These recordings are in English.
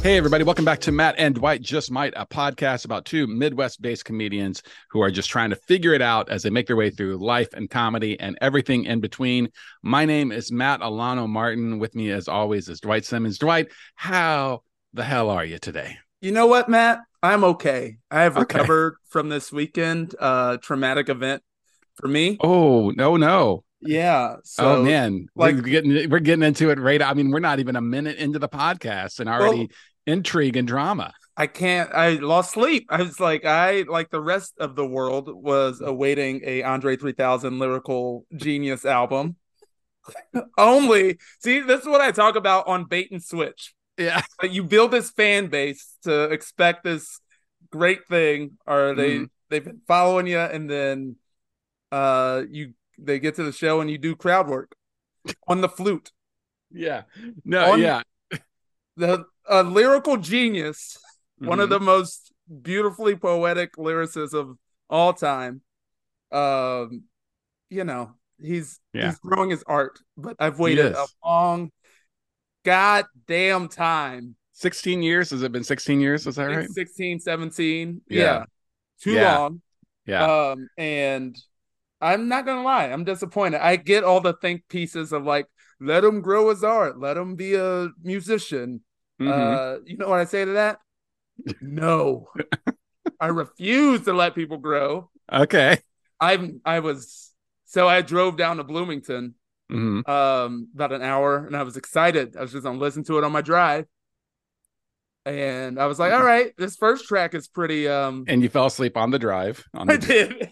Hey, everybody, welcome back to Matt and Dwight Just Might, a podcast about two Midwest-based comedians who are just trying to figure it out as they make their way through life and comedy and everything in between. My name is Matt Alano Martin. With me, as always, is Dwight Simmons. Dwight, how the hell are you today? You know what, Matt? I'm okay. I have Okay. recovered from this weekend traumatic event for me. Oh, no. Yeah. Oh So man, like, we're getting into it right. I mean, we're not even a minute into the podcast and well, already intrigue and drama. I lost sleep. I like the rest of the world was awaiting a Andre 3000 lyrical genius album. Only see, this is what I talk about on Bait and Switch. Yeah. You build this fan base to expect this great thing, or Mhm. they've been following you, and then they get to the show and you do crowd work on the flute Yeah. No, on yeah. the a lyrical genius, one of Mhm. the most beautifully poetic lyricists of all time. Um, you know, Yeah. he's growing his art, but I've He waited a is. long goddamn time. 16 years. Has it been 16 years? Is that I think right? 16, 17. Yeah. Yeah, too Yeah. long. Yeah. And I'm not gonna lie, I'm disappointed. I get all the think pieces of like, let him grow his art, let him be a musician. Hmm. You know what I say to that? No, I refuse to let people grow. Okay. I was so I drove down to Bloomington, Hmm. about an hour, and I was excited. I was just gonna listen to it on my drive, and I was like, all right, this first track is pretty. And you fell asleep on the drive. On I the. did.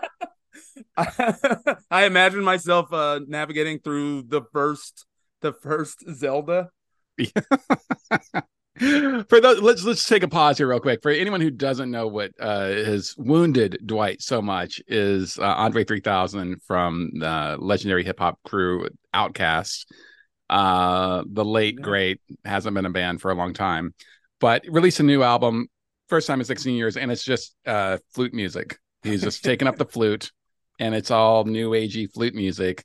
I imagine myself navigating through the first Zelda. For those, let's take a pause here real quick. For anyone who doesn't know what has wounded Dwight so much is Andre 3000 from the legendary hip hop crew Outkast. The late Yeah. great, hasn't been a band for a long time, but released a new album, first time in 16 years, and it's just flute music. He's just taking up the flute, and it's all new agey flute music.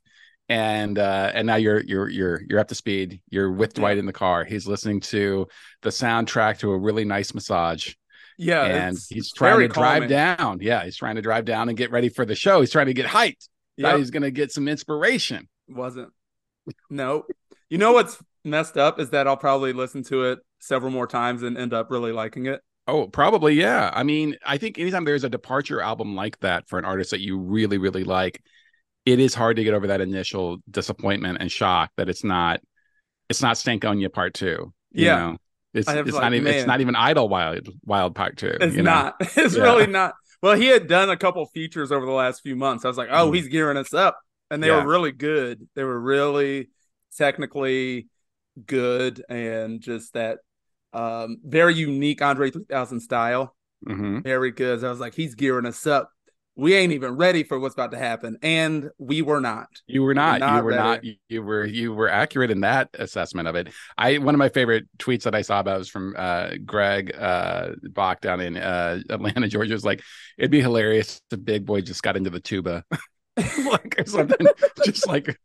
And now you're up to speed. You're with Yeah. Dwight in the car. He's listening to the soundtrack to a really nice massage, Yeah, and it's he's trying very to drive calming. down. Yeah, he's trying to drive down and get ready for the show. He's trying to get hyped. Thought Yep. he's gonna get some inspiration. Wasn't. No. You know what's messed up is that I'll probably listen to it several more times and end up really liking it. Oh, probably, yeah. I mean, I think anytime there's a departure album like that for an artist that you really, really like, it is hard to get over that initial disappointment and shock that it's not Stankonia Part Two. You Yeah. know, I was like, it's not man, even Idlewild Part Two. it's You know, not. It's yeah, really not. Well, he had done a couple features over the last few months. I was like, oh, mm, he's gearing us up. And they were yeah, really good. They were really technically good and just that very unique Andre 3000 style. hmm Very good. So I was like, he's gearing us up. We ain't even ready for what's about to happen. And we were not. You were We were not. You not were ready. not. You were accurate in that assessment of it. I One of my favorite tweets that I saw about was from Greg Bach down in Atlanta, Georgia. Was like, it'd be hilarious if Big Boy just got into the tuba, like or something. Just like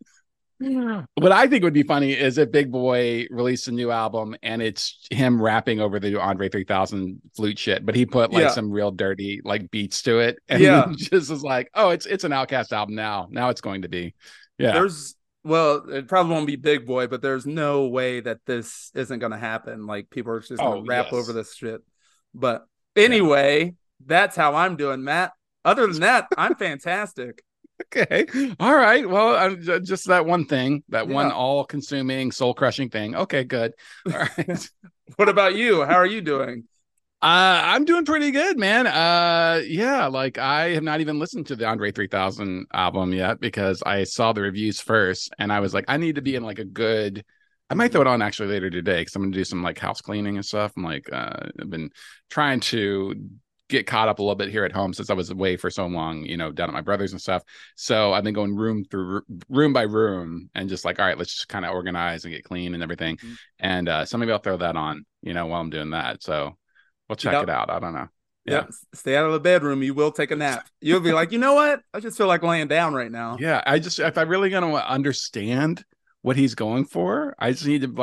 what I think would be funny is if Big Boy released a new album and it's him rapping over the Andre 3000 flute shit, but he put like Yeah. some real dirty like beats to it, and Yeah. then just was like, oh, it's an Outkast album now. Now it's going to be, yeah. Well, it probably won't be Big Boy, but there's no way that this isn't going to happen. Like, people are just going Oh to rap over yes, this shit. But yeah. anyway, that's how I'm doing, Matt. Other than that, I'm fantastic. Okay, all right. Well, just that one thing, that one Yeah. all-consuming, soul-crushing thing. Okay, good. All right. What about you? How are you doing? I'm doing pretty good, man. Yeah, like I have not even listened to the Andre 3000 album yet because I saw the reviews first and I was like, I need to be in like a good. I might throw it on actually later today because I'm gonna do some like house cleaning and stuff. I'm like, I've been trying to get caught up a little bit here at home since I was away for so long, down at my brother's and stuff. So I've been going room by room and just like, all right, let's just kind of organize and get clean and everything. And so maybe I'll throw that on, while I'm doing that. So we'll check it Yep. out. I don't know. Yeah. Yep. Stay out of the bedroom. You will take a nap. You'll be like, you know what? I just feel like laying down right now. Yeah. If I really gonna understand what he's going for, I just need to like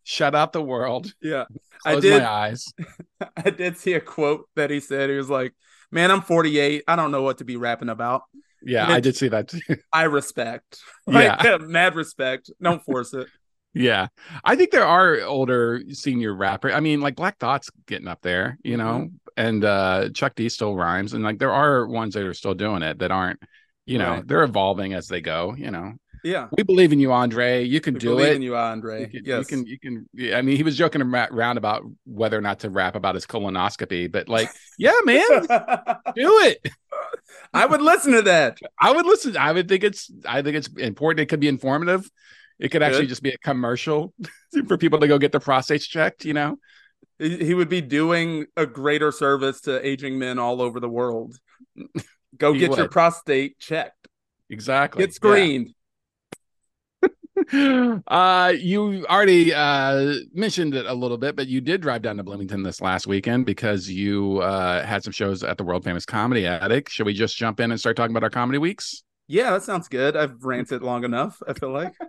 shut out the world, Yeah. I close my did eyes. I did see a quote that he said. He was like, "Man, I'm 48. I don't know what to be rapping about." Yeah, I Which did see that too. I respect. Like Yeah. mad respect. Don't force it. Yeah. I think there are older senior rapper. I mean, like Black Thought's getting up there, Mm-hmm. and Chuck D still rhymes. And like there are ones that are still doing it that aren't, Right. they're evolving as they go, Yeah. We believe in you, Andre. You can We do believe it. in you, Andre. Yes. Yeah, I mean, he was joking around about whether or not to rap about his colonoscopy, but like, yeah, man, do it. I would listen to that. I would listen. I think it's important. It could be informative. It could actually Good. just be a commercial for people to go get their prostates checked. He would be doing a greater service to aging men all over the world. Go He get your would. prostate checked. Exactly. Get Yeah. screened. You already mentioned it a little bit, but you did drive down to Bloomington this last weekend because you had some shows at the world famous Comedy Attic. Should we just jump in and start talking about our comedy weeks? Yeah, that sounds good. I've ranted long enough, I feel like.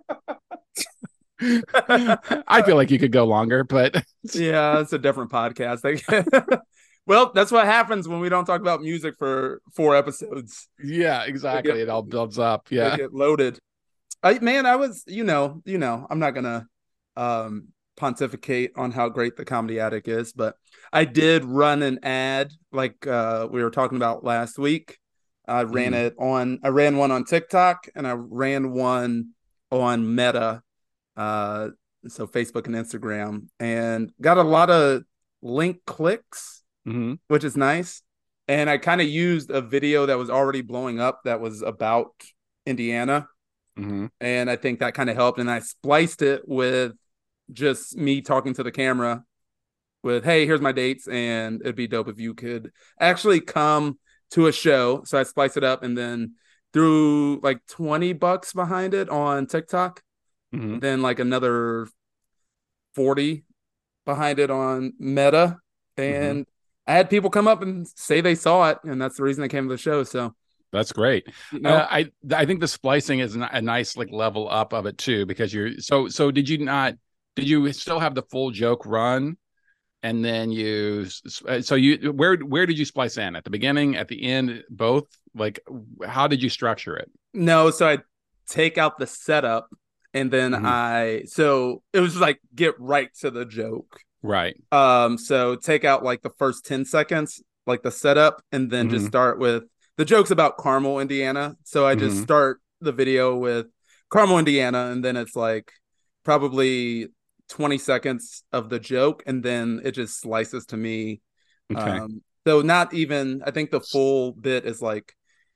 I feel like you could go longer, but Yeah, it's a different podcast. Well, that's what happens when we don't talk about music for 4 episodes. yeah, They get, exactly. It all builds up. they Yeah. get loaded. I was, I'm not gonna pontificate on how great the Comedy Attic is, but I did run an ad like we were talking about last week. I ran Mhm. I ran one on TikTok and I ran one on Meta, uh, so Facebook and Instagram, and got a lot of link clicks, Mhm. which is nice. And I kind of used a video that was already blowing up that was about Indiana, Mhm. and I think that kind of helped. And I spliced it with just me talking to the camera with, "Hey, here's my dates, and it'd be dope if you could actually come to a show." So I spliced it up and then threw like $20 behind it on TikTok, Mhm. then like another 40 behind it on Meta, Mhm. and I had people come up and say they saw it, and that's the reason they came to the show. So, That's great. you know, I think the splicing is a nice like level up of it too because you're so did you still have the full joke run and then where did you splice in at the beginning at the end both like how did you structure it? no, so I take out the setup and then Mhm. so it was like get right to the joke. Right. So take out like the first 10 seconds, like the setup, and then just Mhm. start with the joke's about Carmel, Indiana. So I just Mhm. start the video with Carmel, Indiana, and then it's like probably 20 seconds of the joke, and then it just slices to me. Okay. So not even, I think the full bit is like,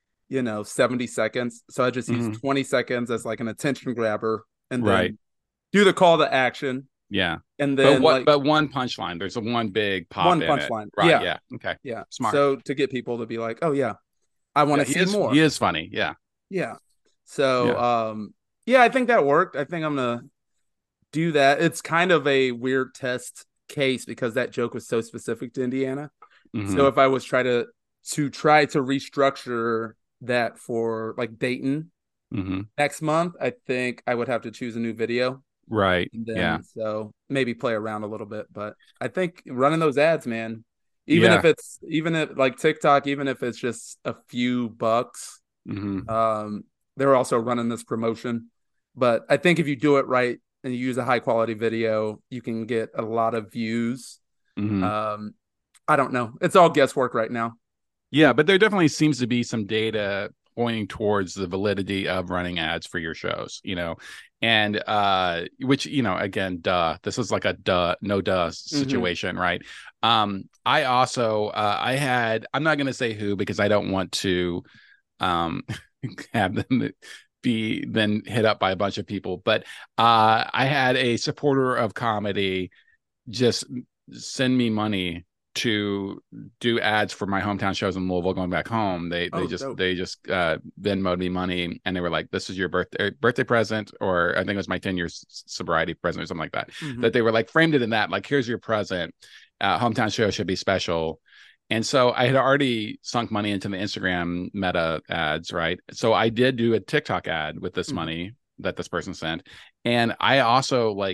70 seconds. So I just use Mhm. 20 seconds as like an attention grabber and Right. then do the call to action. Yeah. And But then what like but one punchline. There's a one big pop one in it. punchline. Right. Yeah. Yeah. Okay. Yeah. Smart. So to get people to be like, "Oh yeah, I want Yeah, to see he more." is funny. Yeah. Yeah. So Yeah. yeah, I think that worked. I think I'm gonna do that. It's kind of a weird test case because that joke was so specific to Indiana. So Mhm. if I was try to restructure that for like Dayton Mhm. next month, I think I would have to choose a new video. Right. And Yeah. then so maybe play around a little bit. But I think running those ads, man, Yeah. even if like TikTok, even if it's just a few bucks, Mhm. um, they're also running this promotion. But I think if you do it right and you use a high quality video, you can get a lot of views. Mhm. Um, I don't know. It's all guesswork right now. Yeah, but there definitely seems to be some data pointing towards the validity of running ads for your shows. And which, again, this is like a no duh Mm-hmm. situation, right? I also I'm not gonna say who because I don't want to um have them be then hit up by a bunch of people, but I had a supporter of comedy just send me money to do ads for my hometown shows in Louisville going back home. They Oh, just dope. they just Venmoed me money and they were like, "This is your birthday present," or I think it was my 10 years sobriety present or something like that. Mm-hmm. That they were like framed it in that like, "Here's your present. Hometown show should be special." And so I had already sunk money into the Instagram Meta ads, right? So I did do a TikTok ad with this Mm-hmm. money that this person sent, and I also like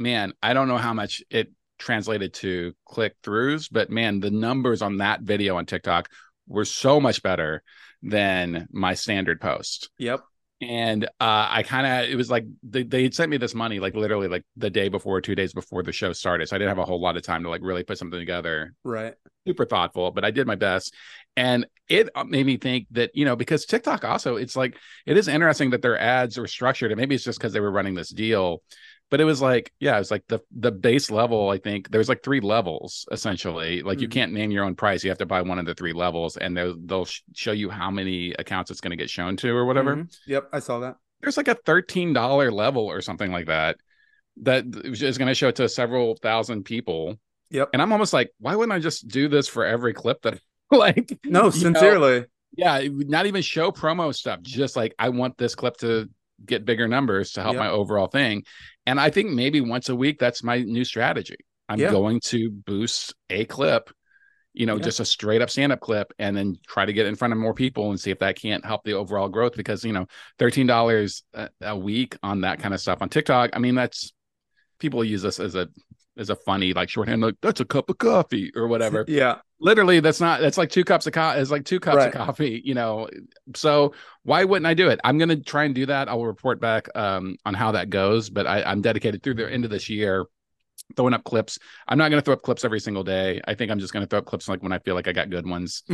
man, I don't know how much it translated to click throughs, but man, the numbers on that video on TikTok were so much better than my standard post. Yep. And I kind of, it was like they sent me this money like literally like the day before, 2 days before the show started. So I didn't have a whole lot of time to like really put something together. Right. Super thoughtful, but I did my best. And it made me think that, because TikTok also, it's like, it is interesting that their ads were structured. And maybe it's just because they were running this deal. But it was like, yeah, it was like the base level. I think there's like 3 levels essentially. Like you can't name your own price. You have to buy one of the 3 levels, and they'll show you how many accounts it's going to get shown to or whatever. Yep, I saw that. There's like a $13 level or something like that is going to show it to several thousand people. Yep. And I'm almost like, why wouldn't I just do this for every clip that like? No, sincerely. Yeah, not even show promo stuff. Just like, I want this clip to get bigger numbers to help my overall thing. And I think maybe once a week, that's my new strategy. I'm going to boost a clip, just a straight up stand-up clip, and then try to get in front of more people and see if that can't help the overall growth. Because, $13 a week on that kind of stuff on TikTok. I mean, that's, people use this as a funny, like, shorthand, like, that's a cup of coffee or whatever. Yeah. Literally, that's like 2 cups of coffee. It's like 2 cups of coffee, So why wouldn't I do it? I'm going to try and do that. I'll report back on how that goes. But I'm dedicated through the end of this year, throwing up clips. I'm not going to throw up clips every single day. I think I'm just going to throw up clips like when I feel like I got good ones.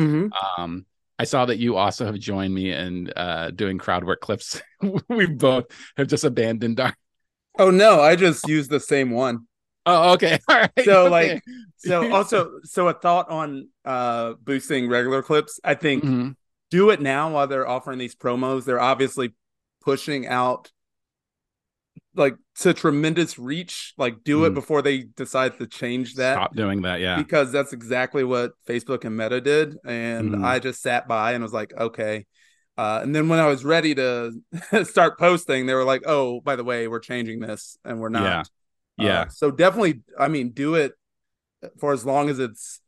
I saw that you also have joined me in doing crowd work clips. We both have just abandoned our. Oh no, I just used the same one. Oh, okay. All right. So okay. so a thought on boosting regular clips. I think do it now while they're offering these promos. They're obviously pushing out like to tremendous reach. Like do it before they decide to change that. Stop doing that, yeah. Because that's exactly what Facebook and Meta did. And I just sat by and was like, okay. And then when I was ready to start posting, they were like, oh, by the way, we're changing this and we're not. Yeah. So definitely, I mean, do it for as long as it's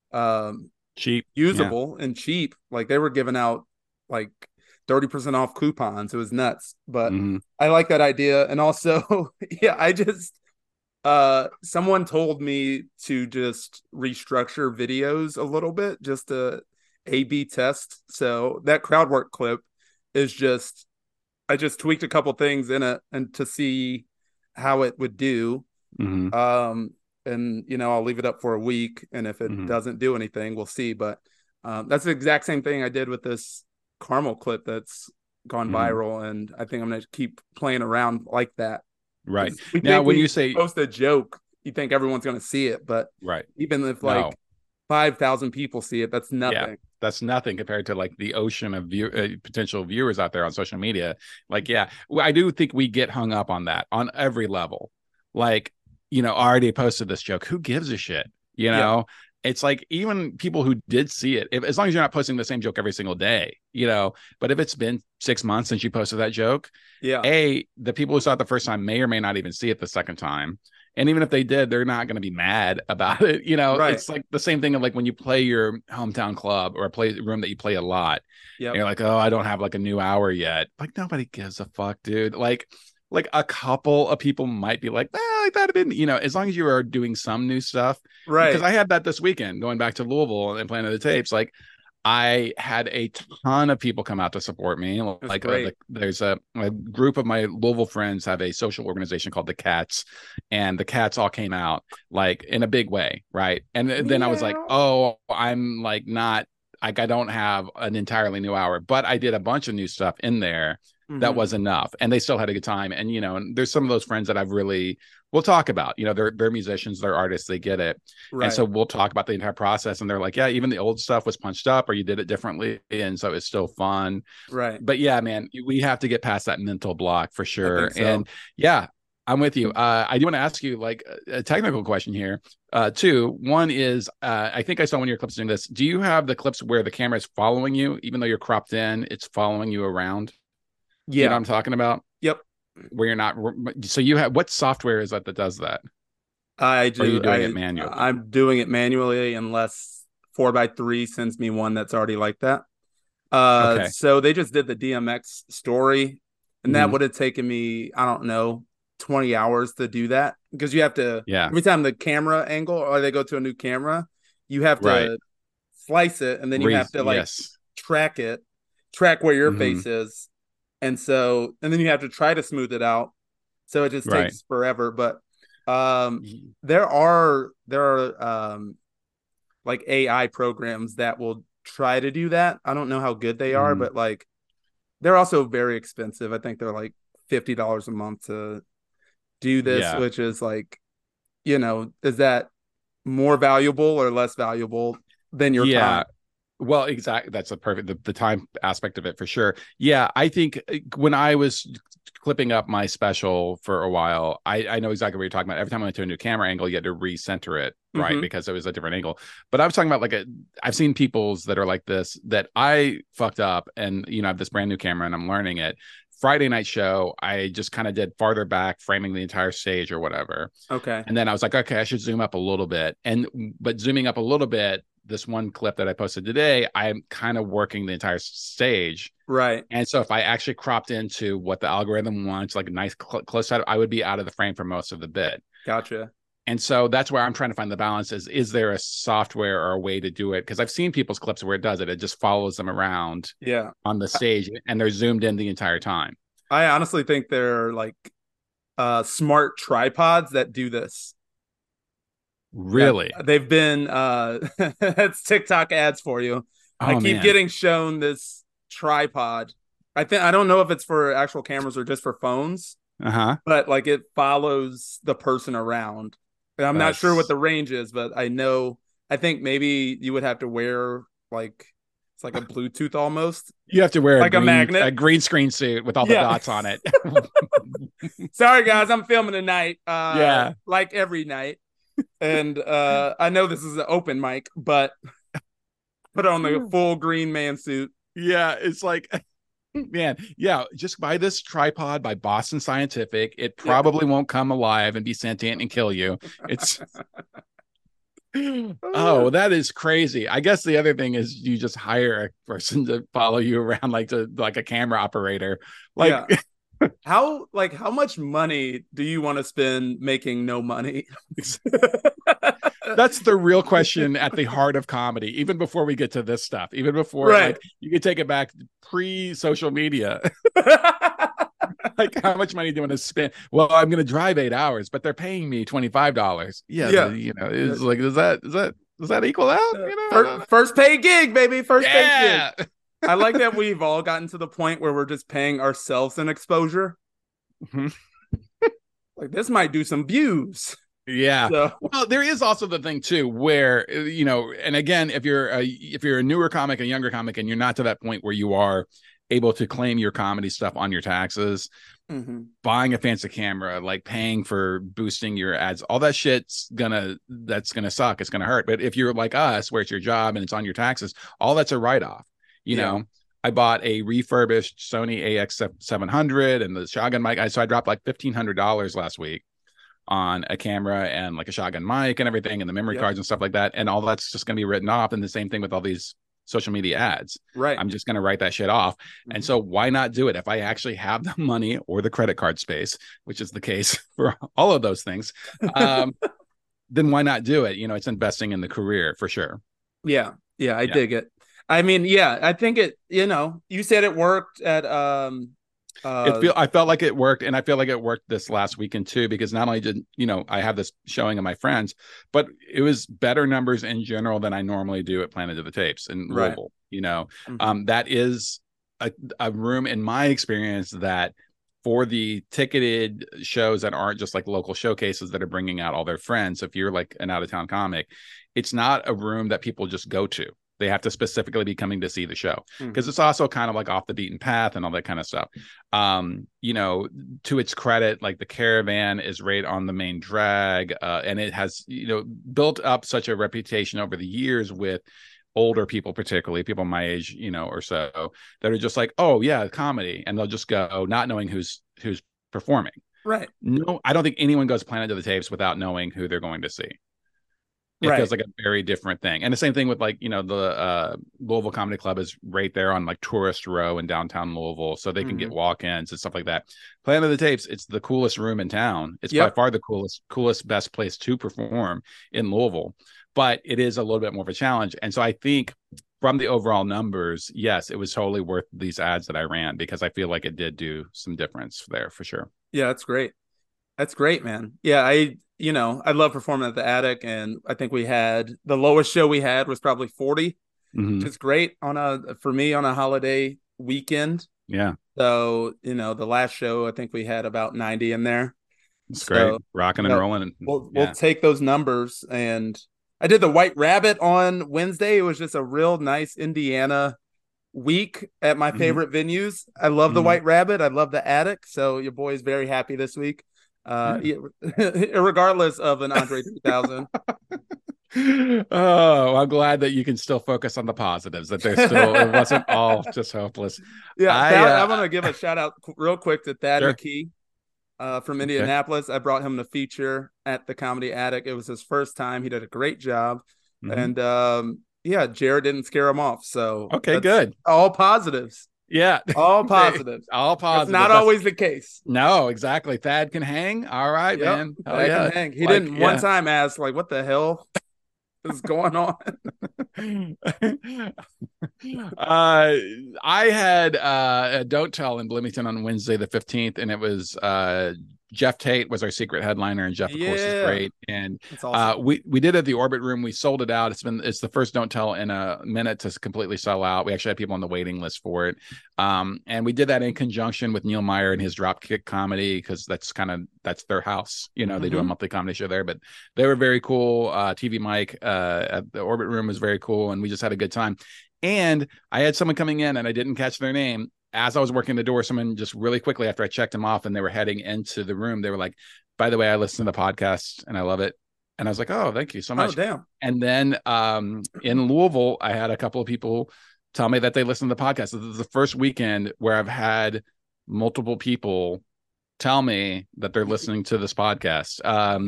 cheap, usable and cheap. Like they were giving out like 30% off coupons. It was nuts, but I like that idea. And also, I just, someone told me to just restructure videos a little bit, just to A/B test. So that crowd work clip is just, I just tweaked a couple things in it and to see how it would do. And I'll leave it up for a week, and if it doesn't do anything, we'll see. But that's the exact same thing I did with this caramel clip that's gone viral, and I think I'm gonna keep playing around like that. Right. Now when you say post a joke, you think everyone's gonna see it, but even if 5,000 people see it, that's nothing. That's nothing compared to like the ocean of potential viewers out there on social media. Like, I do think we get hung up on that on every level. Like, I already posted this joke. Who gives a shit? It's like even people who did see it, as long as you're not posting the same joke every single day, but if it's been 6 months since you posted that joke, the people who saw it the first time may or may not even see it the second time. And even if they did, they're not going to be mad about it. It's like the same thing of like when you play your hometown club or a play room that you play a lot. You're like, oh, I don't have like a new hour yet. Like nobody gives a fuck, dude. Like a couple of people might be like, like that'd have been, as long as you are doing some new stuff. Right. Because I had that this weekend going back to Louisville and playing the tapes. Like I had a ton of people come out to support me. Like there's a group of my Louisville friends have a social organization called the Cats, and the Cats all came out like in a big way, right? And then I was like, oh, I'm like not like I don't have an entirely new hour, but I did a bunch of new stuff in there. That was enough, and they still had a good time. And and there's some of those friends that I've really we'll talk about. They're musicians, they're artists, they get it, and so we'll talk about the entire process. And they're like, yeah, even the old stuff was punched up, or you did it differently, and so it's still fun, right? But man, we have to get past that mental block for sure. So. And I'm with you. I do want to ask you like a technical question here. Two, one is I think I saw one of your clips doing this. Do you have the clips where the camera is following you, even though you're cropped in, it's following you around? You know what I'm talking about? Yep. Where you're not. So you have what software is that does that? I do. Or are you doing it manually? I'm doing it manually unless 4x3 sends me one that's already like that. Okay. So they just did the DMX story, and that would have taken me, I don't know, 20 hours to do that. because you have to, Yeah. every time the camera angle or they go to a new camera, you have Right. to slice it, and then you have to like Yes. track where your Hmm. face is. And then you have to try to smooth it out. So it just Right. takes forever. But there are like AI programs that will try to do that. I don't know how good they are, Mhm. but like they're also very expensive. I think they're like $50 a month to do this, Yeah. which is like, is that more valuable or less valuable than your time? Yeah. Well, exactly. That's a perfect the time aspect of it for sure. Yeah, I think when I was clipping up my special for a while, I know exactly what you're talking about. Every time I went to a new camera angle, you had to recenter it, right? Mm-hmm. Because it was a different angle. But I was talking about I've seen people's that are like this that I fucked up, and I have this brand new camera and I'm learning it. Friday night show, I just kind of did farther back, framing the entire stage or whatever. Okay. And then I was like, okay, I should zoom up a little bit. But zooming up a little bit, this one clip that I posted today, I'm kind of working the entire stage. Right. And so if I actually cropped into what the algorithm wants, like a nice close shot, I would be out of the frame for most of the bit. Gotcha. And so that's where I'm trying to find the balance is there a software or a way to do it? Because I've seen people's clips where it does it. It just follows them around Yeah. on the stage and they're zoomed in the entire time. I honestly think they're like smart tripods that do this. Yeah, Really? they've been that's TikTok ads for you. I Oh, keep man. getting shown this tripod. I don't know if it's for actual cameras or just for phones, Uh-huh. but like it follows the person around. And I'm not sure what That's the range is, but I think maybe you would have to wear like it's like a Bluetooth almost, You have to wear like a a magnet. green screen suit with all the Yeah. dots on it. Sorry guys, I'm filming tonight. Yeah. Like every night. And I know this is an open mic, but put on the full green man suit. Yeah, it's like man, yeah, just buy this tripod by Boston Scientific. It Yeah. probably won't come alive and be sentient and kill you. It's oh, that is crazy. I guess the other thing is you just hire a person to follow you around like a camera operator. Like Yeah. How much money do you want to spend making no money? that's the real question at the heart of comedy, even before we get to this stuff, even before Right. like you could take it back pre-social media. Like how much money do you want to spend? Well, I'm going to drive 8 hours, but they're paying me $25. Yeah, Yeah. it's like does that equal out? First paid gig, baby. First paid Yeah. gig. I like that we've all gotten to the point where we're just paying ourselves an exposure. Mhm. Like this might do some views. Yeah. So Well, there is also the thing too, where and again, if you're a newer comic, a younger comic, and you're not to that point where you are able to claim your comedy stuff on your taxes, buying a fancy camera, like paying for boosting your ads, all that that's gonna suck. It's gonna hurt. But if you're like us, where it's your job and it's on your taxes, all that's a write-off. You Yeah. know, I bought a refurbished Sony AX700 and the shotgun mic. So I dropped like $1,500 last week on a camera and like a shotgun mic and everything and the memory Yep. cards and stuff like that. And all that's just going to be written off. And the same thing with all these social media ads. Right. I'm just going to write that shit off. And so why not do it? If I actually have the money or the credit card space, which is the case for all of those things, then why not do it? It's investing in the career for sure. Yeah. Yeah. I dig it. I mean, yeah, I think you said it worked at I felt like it worked, and I feel like it worked this last weekend too, because not only did I have this showing of my friends, but it was better numbers in general than I normally do at Planet of the Tapes in Louisville. That is a room in my experience that for the ticketed shows that aren't just like local showcases that are bringing out all their friends. If you're like an out of town comic, it's not a room that people just go to. They have to specifically be coming to see the show because it's also kind of like off the beaten path and all that kind of stuff. To its credit, like the Caravan is right on the main drag, and it has built up such a reputation over the years with older people, particularly people my age, or so, that are just like, oh yeah, comedy, and they'll just go not knowing who's performing. Right. No, I don't think anyone goes Planet of the Tapes without knowing who they're going to see. It Right. feels like a very different thing. And the same thing with like, the Louisville Comedy Club is right there on like Tourist Row in downtown Louisville. So they can get walk-ins and stuff like that. Planet of the Tapes, it's the coolest room in town. It's by Yep. far the coolest, best place to perform in Louisville. But it is a little bit more of a challenge. And so I think from the overall numbers, yes, it was totally worth these ads that I ran because I feel like it did do some difference there for sure. Yeah, that's great. That's great, man. Yeah, I love performing at the Attic, and I think we had the lowest show we had was probably 40, which is great for me on a holiday weekend. Yeah. So, the last show I think we had about 90 in there. It's great. Rocking and rolling. We'll take those numbers. And I did the White Rabbit on Wednesday. It was just a real nice Indiana week at my favorite venues. I love the White Rabbit. I love the Attic. So your boy is very happy this week. Regardless of an Andre 3000. Oh, I'm glad that you can still focus on the positives, that there's still, it wasn't all just hopeless. Yeah, I'm going to give a shout out real quick to Thad Sure. McKee from Indianapolis. I brought him to feature at the Comedy Attic. It was his first time. He did a great job. And Jared didn't scare him off. So okay, good. All positives. Yeah. All positives. All positives. That's not always the case. No, exactly. Thad can hang. All right, man. Thad can hang. He didn't one time ask, like, what the hell is going on? I had a Don't Tell in Bloomington on Wednesday the 15th, and it was Jeff Tate was our secret headliner, and Jeff, of course, is great. And awesome. we did it at the Orbit Room. We sold it out. It's the first Don't Tell in a minute to completely sell out. We actually had people on the waiting list for it. And we did that in conjunction with Neil Meyer and his Dropkick Comedy, because that's their house. They do a monthly comedy show there, but they were very cool. TV Mike at the Orbit Room was very cool, and we just had a good time. And I had someone coming in and I didn't catch their name. As I was working the door, someone just really quickly after I checked them off and they were heading into the room, they were like, by the way, I listened to the podcast and I love it. And I was like, oh, thank you so much. Oh, damn. And then in Louisville, I had a couple of people tell me that they listened to the podcast. This is the first weekend where I've had multiple people tell me that they're listening to this podcast.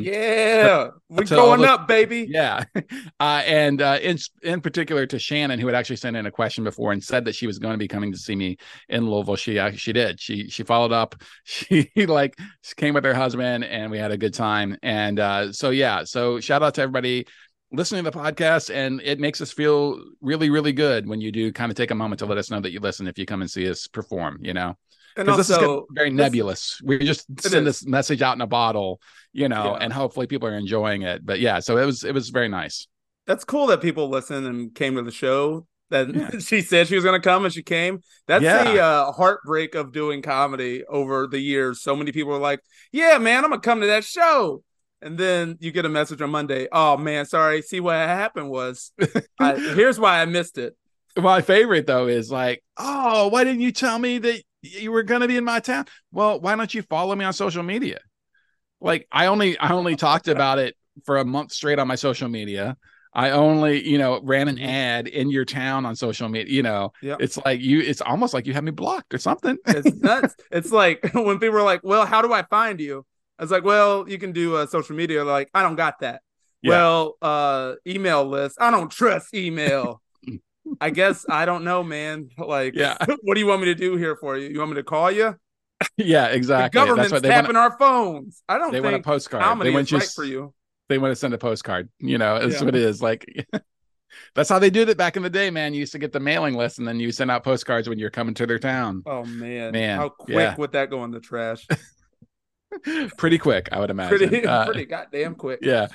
We're going up, baby. Yeah. And in particular to Shannon, who had actually sent in a question before and said that she was going to be coming to see me in Louisville. She did. She followed up. She came with her husband and we had a good time. And so shout out to everybody listening to the podcast, and it makes us feel really, really good when you do kind of take a moment to let us know that you listen if you come and see us perform, Because this is very nebulous. We just send this message out in a bottle, and hopefully people are enjoying it. But yeah, so it was very nice. That's cool that people listen and came to the show. That she said she was going to come and she came. That's the heartbreak of doing comedy over the years. So many people are like, "Yeah, man, I'm gonna come to that show." And then you get a message on Monday. Oh man, sorry. See, what happened was, here's why I missed it. My favorite though is like, oh, why didn't you tell me that you were going to be in my town? Well, why don't you follow me on social media? Like I only talked about it for a month straight on my social media. I only, ran an ad in your town on social media. It's like it's almost like you have me blocked or something. It's nuts. It's like when people are like, well, how do I find you? I was like, well, you can do social media. Like, I don't got that. Yeah. Well, email list. I don't trust email. I guess I don't know, man. Like, what do you want me to do here for you? You want me to call you? Yeah, exactly. The government's tapping our phones. I don't think want a postcard. Comedy is right for you. They want to send a postcard. That's what it is. Like, that's how they did it back in the day, man. You used to get the mailing list and then you send out postcards when you're coming to their town. Oh, man. How quick would that go in the trash? Pretty quick, I would imagine. Pretty goddamn quick. Yeah.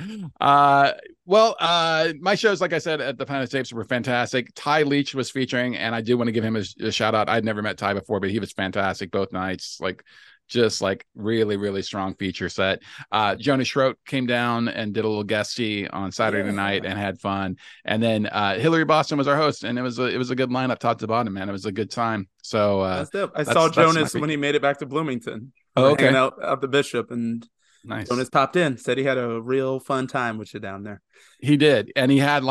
My shows, like I said, at the Planet Tapes were fantastic. Ty Leach was featuring, and I do want to give him a shout out. I'd never met Ty before, but he was fantastic both nights. Just really, really strong feature set. Jonas Schroet came down and did a little guesty on Saturday night and had fun. And then Hillary Boston was our host, and it was a good lineup top to bottom, man. It was a good time. So I saw Jonas when he made it back to Bloomington. Oh, okay. Out the Bishop, and nice. Jonas popped in, said he had a real fun time with you down there. He did, and he had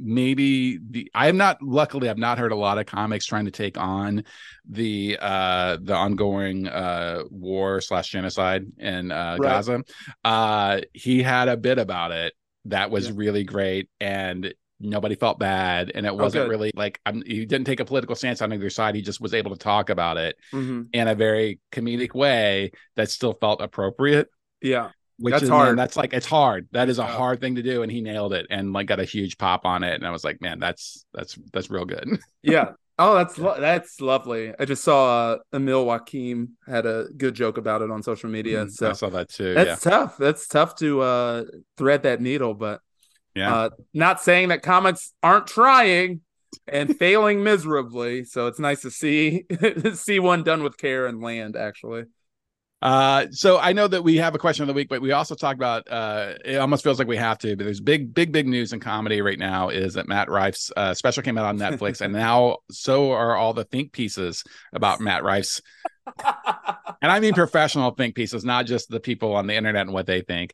luckily I've not heard a lot of comics trying to take on the ongoing war / genocide in Gaza. He had a bit about it that was really great, and nobody felt bad, and it wasn't really like he didn't take a political stance on either side. He just was able to talk about it in a very comedic way that still felt appropriate. Yeah. Which that's is hard. Man, that's like, it's hard. That is a hard thing to do, and he nailed it and like got a huge pop on it. And I was like, man, that's real good. Yeah. Oh, that's lovely. I just saw Emil Joachim had a good joke about it on social media. So I saw that too. That's tough. That's tough to thread that needle, but not saying that comics aren't trying and failing miserably. So it's nice to see one done with care and land, actually. So I know that we have a question of the week, but we also talk about it almost feels like we have to, but there's big news in comedy right now is that Matt Rife's special came out on Netflix, and now so are all the think pieces about Matt Rife's. And I mean professional think pieces, not just the people on the internet and what they think.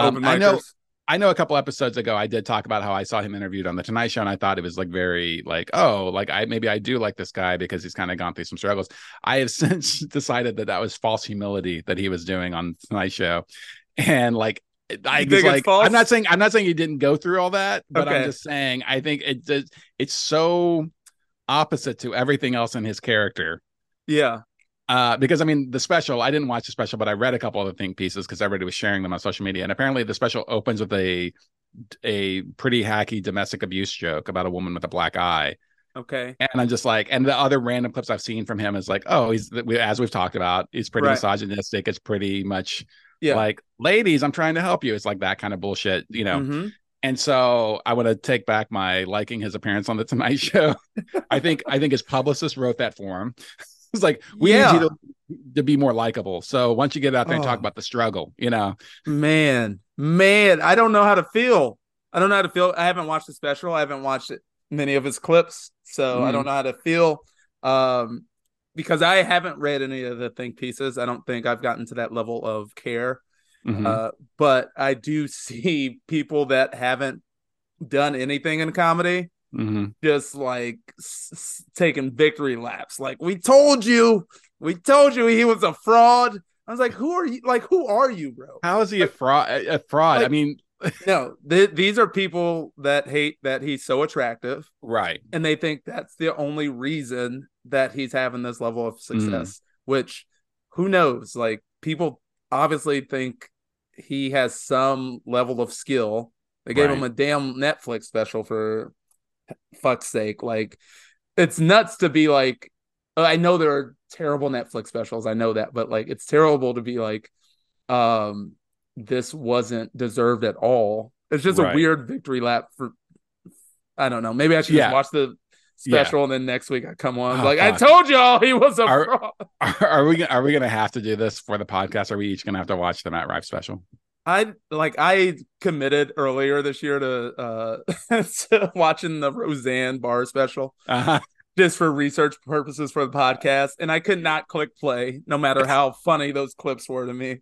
I know a couple episodes ago I did talk about how I saw him interviewed on the Tonight Show, and I thought it was like very like, oh, like I do like this guy because he's kind of gone through some struggles. I have since decided that was false humility that he was doing on the Tonight Show, and like I'm not saying he didn't go through all that, but I'm just saying I think it's so opposite to everything else in his character. Yeah. Because I mean, the special, I didn't watch the special, but I read a couple of the think pieces because everybody was sharing them on social media. And apparently the special opens with a pretty hacky domestic abuse joke about a woman with a black eye. Okay. And I'm just like, and the other random clips I've seen from him is like, oh, as we've talked about, he's pretty misogynistic. It's pretty much like, ladies, I'm trying to help you. It's like that kind of bullshit, you know? Mm-hmm. And so I want to take back my liking his appearance on the Tonight Show. I think his publicist wrote that for him. It's like, we need you to be more likable. So once you get out there and talk about the struggle, you know, man, I don't know how to feel. I haven't watched the special. I haven't watched many of his clips. So I don't know how to feel. Because I haven't read any of the think pieces. I don't think I've gotten to that level of care. But I do see people that haven't done anything in comedy just like taking victory laps. Like, we told you he was a fraud. I was like, who are you, bro? How is he a fraud? Like, I mean, no, these are people that hate that he's so attractive. Right. And they think that's the only reason that he's having this level of success, which who knows? Like, people obviously think he has some level of skill. They gave him a damn Netflix special for fuck's sake. Like, it's nuts to be like, I know there are terrible Netflix specials, I know that, but like, it's terrible to be like, this wasn't deserved at all. It's just a weird victory lap for, I don't know, maybe I should just watch the special and then next week I come on I told y'all he was a fraud. Are we gonna have to do this for the podcast? Are we each gonna have to watch the Matt Rife special? I committed earlier this year to to watching the Roseanne Barr special just for research purposes for the podcast, and I could not click play no matter how funny those clips were to me.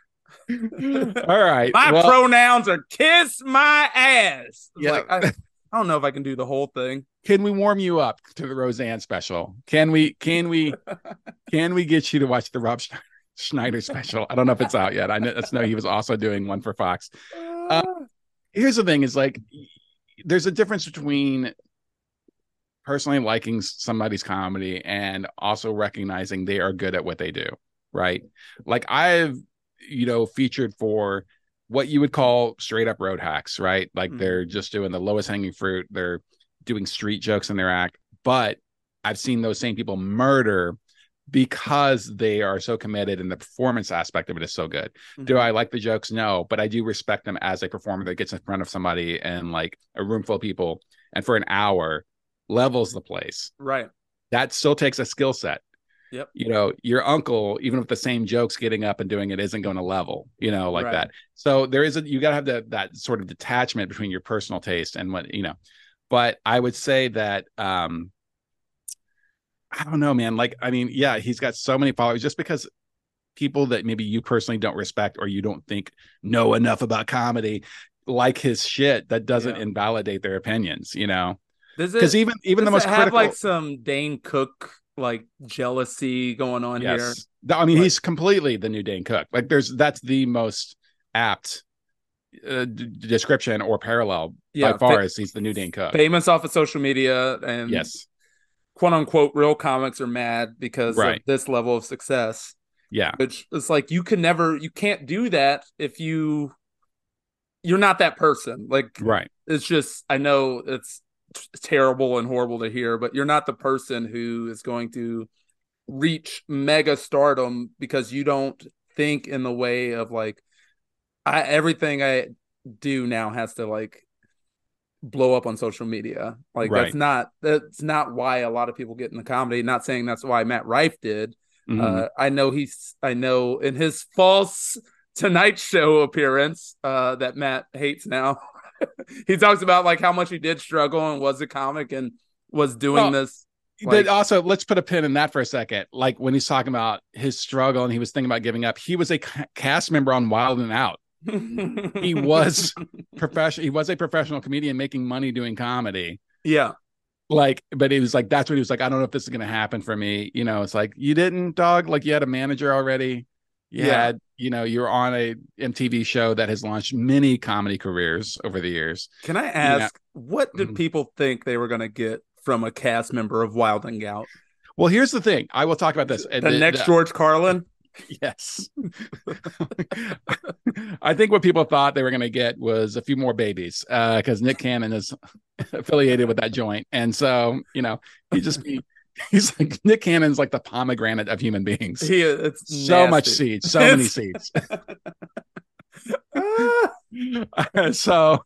All right, my pronouns are kiss my ass. Like, I don't know if I can do the whole thing. Can we warm you up to the Roseanne special? Can we get you to watch the Rob Schneider special? I don't know if it's out yet. I know he was also doing one for Fox. Here's the thing: is like, there's a difference between personally liking somebody's comedy and also recognizing they are good at what they do. Right? Like, I've featured for what you would call straight up road hacks. Right? Like, they're just doing the lowest hanging fruit. They're doing street jokes in their act, but I've seen those same people murder because they are so committed and the performance aspect of it is so good. Do I like the jokes? No, but I do respect them as a performer that gets in front of somebody and like a room full of people and for an hour levels the place. Right. That still takes a skill set. Yep. Your uncle, even with the same jokes, getting up and doing it isn't going to level, that. So there is you got to have that sort of detachment between your personal taste and what, but I would say that, I don't know, man. Like, I mean, yeah, he's got so many followers just because people that maybe you personally don't respect or you don't think know enough about comedy like his shit. That doesn't invalidate their opinions, because even the most critical, like some Dane Cook like jealousy going on here. I mean, he's completely the new Dane Cook. Like, that's the most apt description or parallel Yeah, by far as he's the new Dane Cook. famous off of social media, and Yes. quote unquote real comics are mad because Right. of this level of success. Yeah. Which is like you can't do that if you're not that person. Like, Right. it's just, I know it's terrible and horrible to hear, but you're not the person who is going to reach mega stardom because you don't think in the way of like, everything I do now has to like blow up on social media. Like, Right. that's not why a lot of people get into comedy. Not saying that's why Matt Rife did. Mhm. I know in his false Tonight Show appearance that Matt hates now, he talks about like how much he did struggle and was a comic and was doing this. But also, let's put a pin in that for a second. Like when he's talking about his struggle and he was thinking about giving up, he was a cast member on Wild and Out. He was professional. He was a professional comedian making money doing comedy. Yeah. Like, but it was like, that's what he was like. I don't know if this is going to happen for me. You know, it's like, you didn't, dog. Like, you had a manager already. You had, you know, you're on a MTV show that has launched many comedy careers over the years. Can I ask, what did people think they were going to get from a cast member of Wild and Out? Well, here's the thing. I will talk about this. The next George Carlin? Yes. I think what people thought they were going to get was a few more babies because Nick Cannon is affiliated with that joint. And so, you know, he's like, Nick Cannon's like the pomegranate of human beings. It's so much seeds, so many seeds. So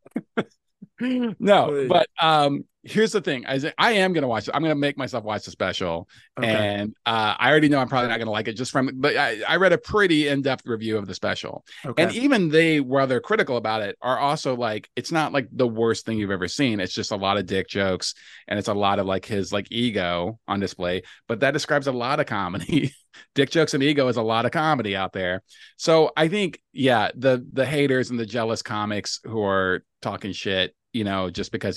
no, but here's the thing. I am going to watch it. I'm going to make myself watch the special. Okay. And I already know I'm probably not going to like it just from, but I read a pretty in-depth review of the special. Okay. And even they, while they're critical about it, are also like, it's not like the worst thing you've ever seen. It's just a lot of dick jokes. And it's a lot of like his like ego on display, but that describes a lot of comedy. Dick jokes and ego is a lot of comedy out there. So I think, yeah, the haters and the jealous comics who are talking shit, you know, just because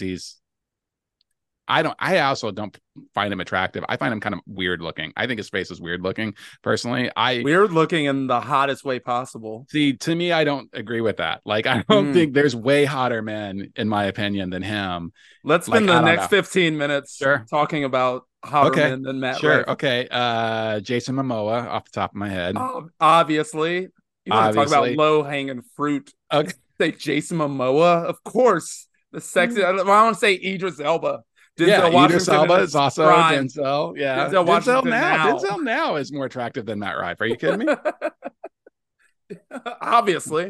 I also don't find him attractive. I find him kind of weird looking. I think his face is weird looking personally. Weird looking in the hottest way possible. See, to me, I don't agree with that. Like, I don't think there's way hotter men, in my opinion, than him. Let's spend the next 15 minutes talking about hotter men than Matt Rife. Okay. Jason Momoa off the top of my head. Obviously. You want to talk about low hanging fruit. Okay. Say Jason Momoa, of course. The sexy. I want to say Idris Elba. Idris Elba is also prime. Denzel. Yeah, Denzel now is more attractive than Matt Rife. Are you kidding me? Obviously.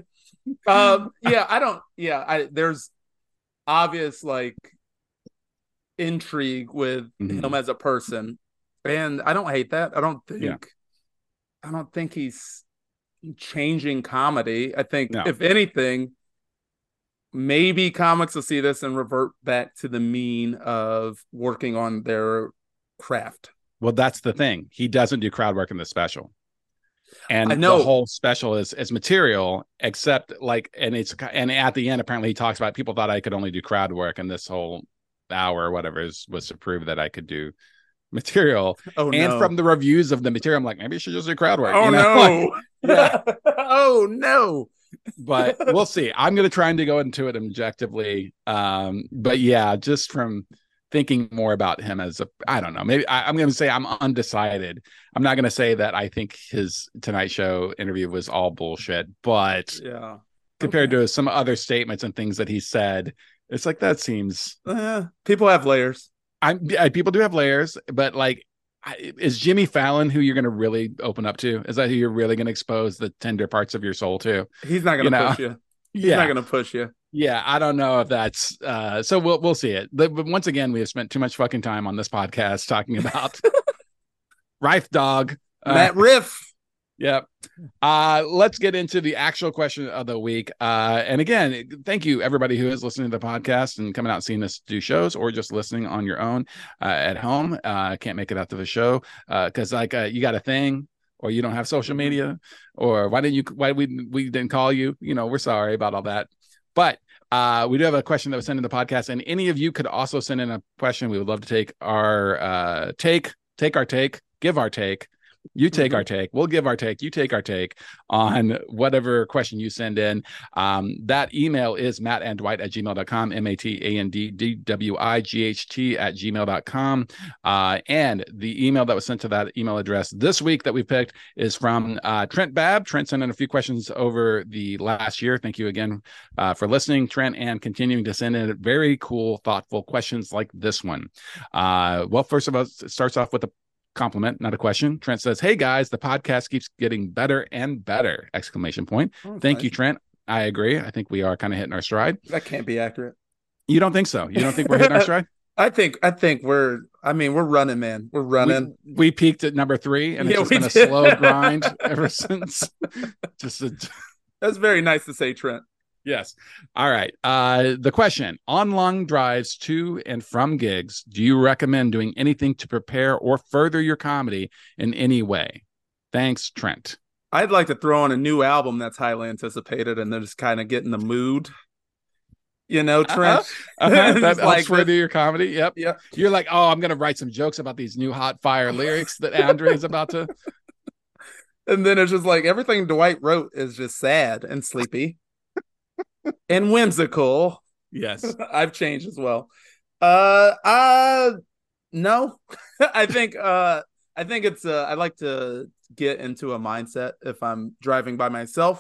There's obvious like intrigue with him as a person, and I don't hate that. I don't think he's changing comedy. I think if anything, maybe comics will see this and revert back to the mean of working on their craft. Well, that's the thing. He doesn't do crowd work in the special. And the whole special is material, except like, and at the end, apparently he talks about people thought I could only do crowd work, and this whole hour or whatever was to prove that I could do material. From the reviews of the material, I'm like, maybe you should just do crowd work. Oh no. But we'll see. I'm going to try and go into it objectively. But yeah, just from thinking more about him as I don't know, maybe I'm going to say I'm undecided. I'm not going to say that I think his Tonight Show interview was all bullshit, but compared to some other statements and things that he said, it's like, that seems people have layers. People do have layers, but like, is Jimmy Fallon who you're going to really open up to? Is that who you're really going to expose the tender parts of your soul to? He's not going to push you. He's not going to push you. Yeah, I don't know if that's so we'll see it. But once again, we have spent too much fucking time on this podcast talking about Rife Dog. Matt Riff. Yep. Let's get into the actual question of the week. And again, thank you everybody who is listening to the podcast and coming out and seeing us do shows, or just listening on your own at home. Can't make it out to the show because you got a thing, or you don't have social media, or why we didn't call you. You know, we're sorry about all that. But we do have a question that was sent in the podcast, and any of you could also send in a question. We would love to take our give our take You take our take. We'll give our take. You take our take on whatever question you send in. That email is mattandwight@gmail.com, MattandDwight@gmail.com. And the email that was sent to that email address this week that we picked is from Trent Babb. Trent sent in a few questions over the last year. Thank you again for listening, Trent, and continuing to send in very cool, thoughtful questions like this one. Well, first of all, it starts off with a compliment, not a question. Trent says, "Hey guys, the podcast keeps getting better and better!" Exclamation point. Oh, Thank nice. you, Trent. I agree. I think we are kind of hitting our stride. That can't be accurate. You don't think so? You don't think we're hitting our stride? I think we're running, man. We're running. We peaked at number 3, and it's just been a slow grind ever since. That's very nice to say, Trent. Yes. All right. The question: on long drives to and from gigs, do you recommend doing anything to prepare or further your comedy in any way? Thanks, Trent. I'd like to throw on a new album that's highly anticipated and then just kind of get in the mood. You know, Trent. That helps like further your comedy. Yep. Yeah. You're like, oh, I'm going to write some jokes about these new hot fire lyrics that Andre is about to. And then it's just like everything Dwight wrote is just sad and sleepy and whimsical. Yes. I've changed as well. No. I think it's I like to get into a mindset if I'm driving by myself.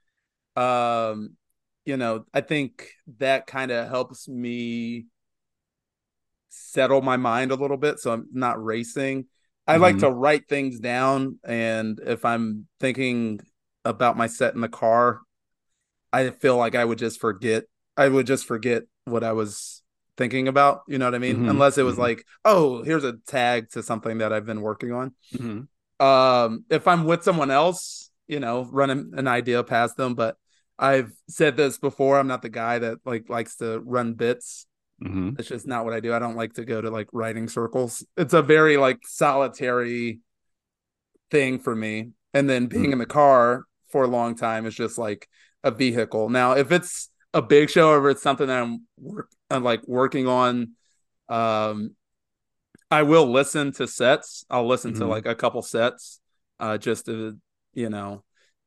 You know, I think that kind of helps me settle my mind a little bit so I'm not racing. I like to write things down, and if I'm thinking about my set in the car, I feel like I would just forget what I was thinking about, you know what I mean? Unless it was like, oh, here's a tag to something that I've been working on. If I'm with someone else, you know, running an idea past them, but I've said this before, I'm not the guy that likes to run bits. It's just not what I do. I don't like to go to like writing circles. It's a very like solitary thing for me. And then being in the car for a long time is just like a vehicle. Now, if it's a big show or if it's something that I'm working on, I will listen to sets. I'll listen to like a couple sets, just to, you know,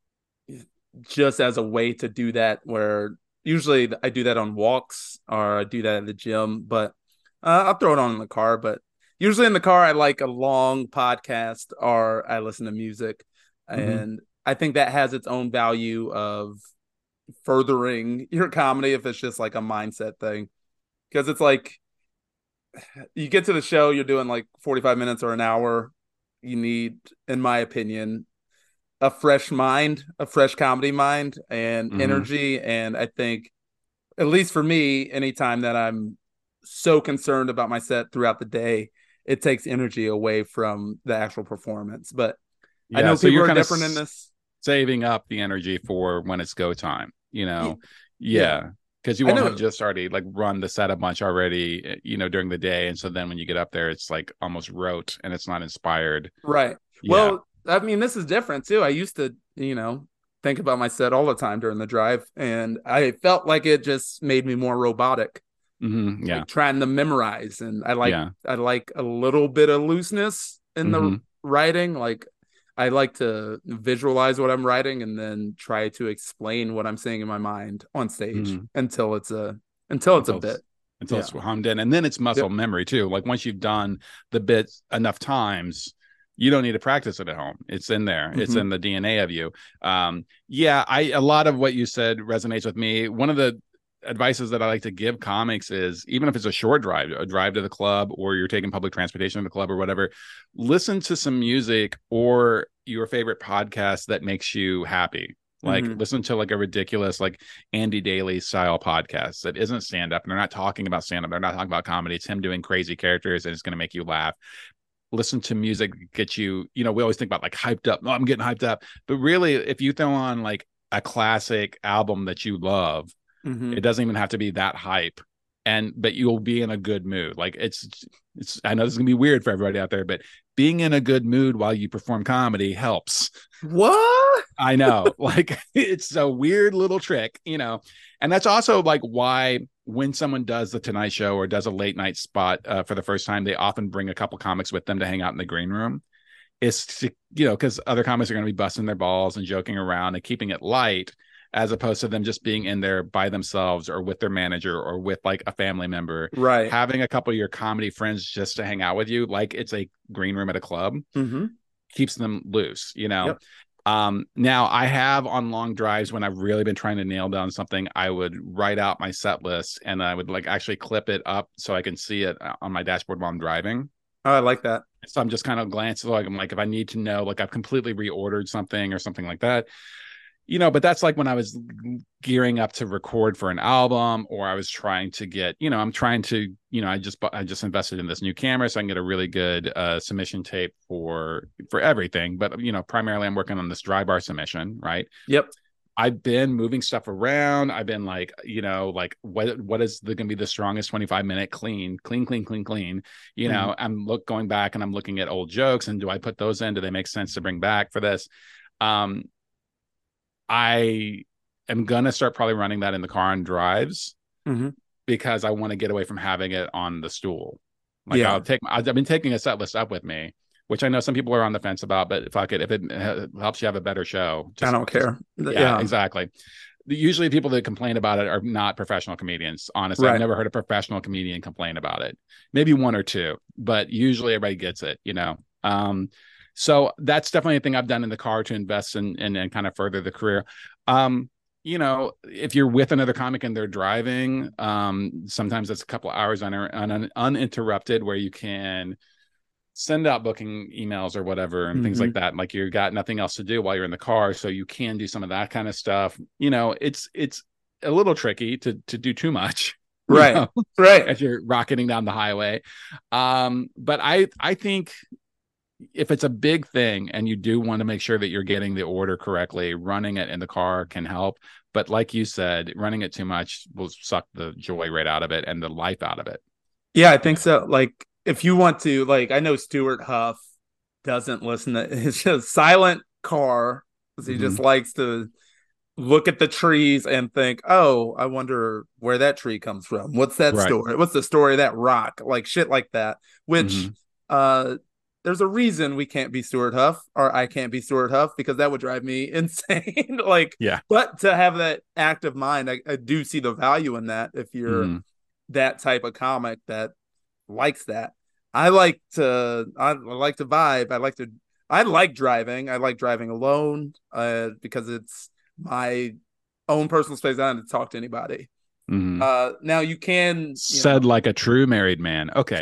just as a way to do that, where usually I do that on walks or I do that at the gym, but I'll throw it on in the car. But usually in the car, I like a long podcast or I listen to music. And I think that has its own value of furthering your comedy if it's just like a mindset thing. Because it's like you get to the show, you're doing like 45 minutes or an hour. You need, in my opinion, a fresh mind, a fresh comedy mind and energy. And I think, at least for me, anytime that I'm so concerned about my set throughout the day, it takes energy away from the actual performance. But I know people are different in this. Saving up the energy for when it's go time, you know? Yeah. Because you won't have just already like run the set a bunch already, you know, during the day. And so then when you get up there, it's like almost rote and it's not inspired. Right. Yeah. Well, I mean, this is different too. I used to, you know, think about my set all the time during the drive, and I felt like it just made me more robotic. Like trying to memorize, and I like a little bit of looseness in the writing. Like I like to visualize what I'm writing and then try to explain what I'm saying in my mind on stage until it's a bit. Until it's hummed in. And then it's muscle memory too. Like once you've done the bit enough times, you don't need to practice it at home. It's in there. It's in the DNA of you. A lot of what you said resonates with me. One of the advices that I like to give comics is, even if it's a short drive, a drive to the club, or you're taking public transportation to the club or whatever, listen to some music or your favorite podcast that makes you happy. Like listen to like a ridiculous, like Andy Daly style podcast that isn't stand up, and they're not talking about stand up. They're not talking about comedy. It's him doing crazy characters and it's going to make you laugh. Listen to music, get you, you know, we always think about like hyped up. Oh, I'm getting hyped up. But really, if you throw on like a classic album that you love, it doesn't even have to be that hype. But you'll be in a good mood. Like it's, I know this is gonna be weird for everybody out there, but being in a good mood while you perform comedy helps. What? I know. Like it's a weird little trick, you know, and that's also like why when someone does the Tonight Show or does a late night spot for the first time, they often bring a couple comics with them to hang out in the green room. is to, you know, because other comics are going to be busting their balls and joking around and keeping it light, as opposed to them just being in there by themselves or with their manager or with like a family member. Right. Having a couple of your comedy friends just to hang out with you, like it's a green room at a club, keeps them loose, you know. Yep. Now I have on long drives when I've really been trying to nail down something, I would write out my set list and I would like actually clip it up so I can see it on my dashboard while I'm driving. Oh, I like that. So I'm just kind of glancing, like I'm like, if I need to know, like I've completely reordered something or something like that, you know. But that's like when I was gearing up to record for an album, or I was trying to get, you know, I'm trying to, you know, I just invested in this new camera so I can get a really good submission tape for everything. But, you know, primarily I'm working on this dry bar submission, right? Yep. I've been moving stuff around. I've been like, you know, like what is going to be the strongest 25-minute clean, you know. I'm going back and I'm looking at old jokes, and do I put those in? Do they make sense to bring back for this? I am gonna start probably running that in the car on drives, because I want to get away from having it on the stool. Like I've been taking a set list up with me, which I know some people are on the fence about, but fuck it, if it helps you have a better show, I don't care. Yeah, exactly. Usually people that complain about it are not professional comedians. Honestly, I've never heard a professional comedian complain about it. Maybe one or two, but usually everybody gets it, you know. So that's definitely a thing I've done in the car to invest in and kind of further the career. You know, if you're with another comic and they're driving, sometimes it's a couple of hours uninterrupted where you can send out booking emails or whatever and things like that. Like you got nothing else to do while you're in the car, so you can do some of that kind of stuff. You know, it's a little tricky to do too much. Right. Know, right. As you're rocketing down the highway. But I think if it's a big thing and you do want to make sure that you're getting the order correctly, running it in the car can help. But like you said, running it too much will suck the joy right out of it and the life out of it. Yeah, I think so. Like if you want to, like, I know Stuart Huff doesn't listen to, it's just silent car because he just likes to look at the trees and think, oh, I wonder where that tree comes from. What's that story? What's the story of that rock? Like shit like that, which there's a reason we can't be Stuart Huff, or I can't be Stuart Huff, because that would drive me insane. Like, yeah. But to have that active mind, I do see the value in that. If you're that type of comic that likes that, I like to vibe. I like driving. I like driving alone because it's my own personal space. I don't have to talk to anybody. Now you can like a true married man. Okay.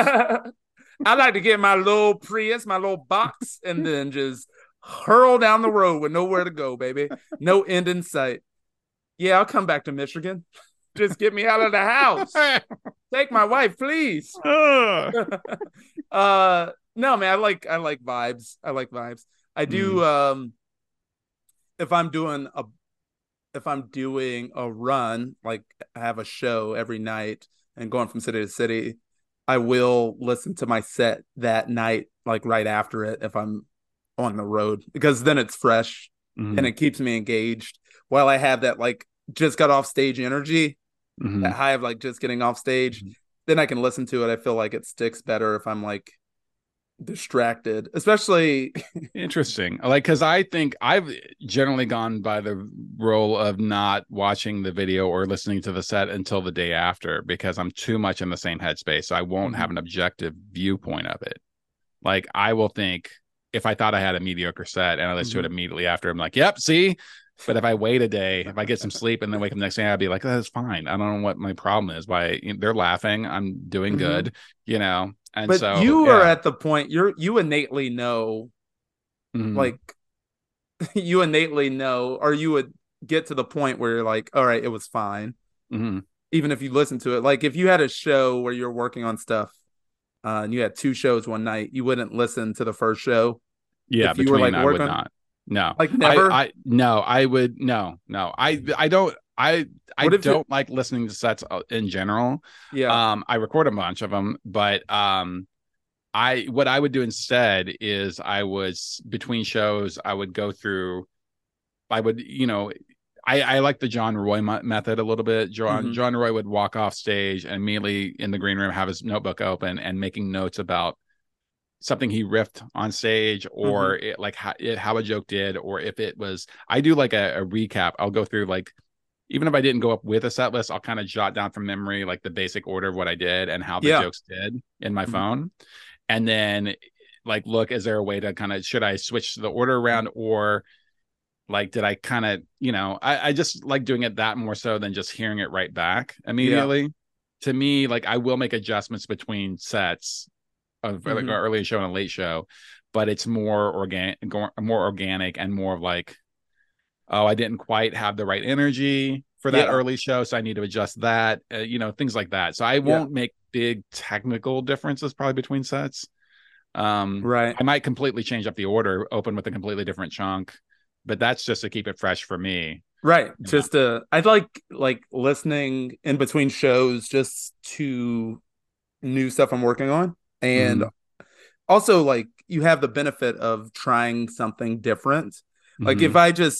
I like to get my little Prius, my little box, and then just hurl down the road with nowhere to go, baby. No end in sight. Yeah, I'll come back to Michigan. Just get me out of the house. Take my wife, please. No, man, I like vibes. I like vibes. I do if I'm doing a run, like I have a show every night and going from city to city, I will listen to my set that night, like right after it, if I'm on the road, because then it's fresh and it keeps me engaged while I have that like just got off stage energy, that high of like just getting off stage. Then I can listen to it. I feel like it sticks better if I'm like distracted, especially. Interesting. Like, because I think I've generally gone by the rule of not watching the video or listening to the set until the day after, because I'm too much in the same headspace, so I won't have an objective viewpoint of it. Like I will think, if I thought I had a mediocre set and I listen to it immediately after, I'm like, yep, see. But if I wait a day, if I get some sleep and then wake up the next day, I'd be like, that's fine. I don't know what my problem is. Why they're laughing, I'm doing good, you know. And but so you are at the point you innately know, like you innately know, or you would get to the point where you're like, all right, it was fine. Even if you listen to it, like if you had a show where you're working on stuff and you had two shows one night, you wouldn't listen to the first show. Yeah, if you were like I would not. No, like never. I would no. I don't. I don't like listening to sets in general. Yeah. I record a bunch of them, but what I would do instead is I was between shows. I would go through. I would, you know, I like the John Roy method a little bit. John Roy would walk off stage and immediately in the green room have his notebook open and making notes about something he riffed on stage, Mm-hmm. or how a joke did, or if it was, I do like a recap. I'll go through, like, even if I didn't go up with a set list, I'll kind of jot down from memory like the basic order of what I did and how the Yeah. jokes did in my Mm-hmm. phone. And then, like, look, is there a way to kind of, should I switch the order around, or like, did I kind of, I just like doing it that more so than just hearing it right back Yeah. immediately. To me, like, I will make adjustments between sets of like an Mm-hmm. early show and a late show, but it's more organic and more of like, oh, I didn't quite have the right energy for that Yeah. early show, so I need to adjust that, things like that. So I Yeah. won't make big technical differences probably between sets. Right. I might completely change up the order, open with a completely different chunk, but that's just to keep it fresh for me. Right. Yeah. Just I like listening in between shows just to new stuff I'm working on. And Mm-hmm. also, like, you have the benefit of trying something different. Like, Mm-hmm.